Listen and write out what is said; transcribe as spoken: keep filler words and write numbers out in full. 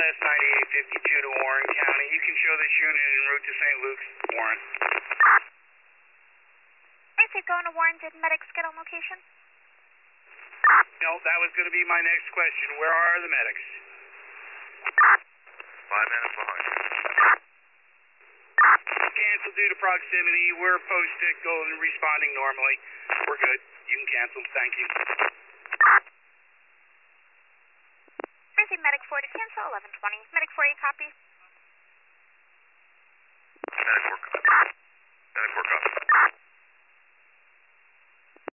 S ninety-eight fifty-two to Warren County. You can show this unit en route to Saint Luke's, Warren. If you're going to Warren, did medics get on location? No, that was going to be my next question. Where are the medics? Five minutes behind. Cancel due to proximity. We're posted, going responding normally. We're good. You can cancel. Thank you. Briefing medic four to cancel, eleven twenty. Medic four, you copy? Medic four, copy. Medic four, copy.